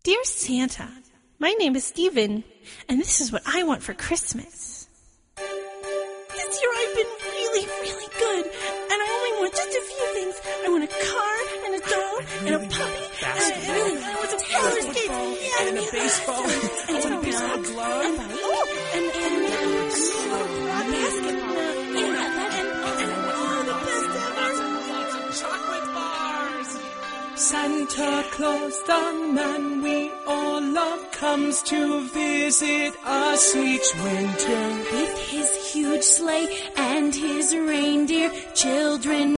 Dear Santa, my name is Stephen, and this is what I want for Christmas. This year I've been really, really good, and I only want just a few things. I want a car, and a dog, and a puppy, and I want some roller skates, and a baseball, and a baseball glove, and a basketball, and all the best lots of chocolate bars. Santa Claus, the man we all love, comes to visit us each winter. With his huge sleigh and his reindeer, children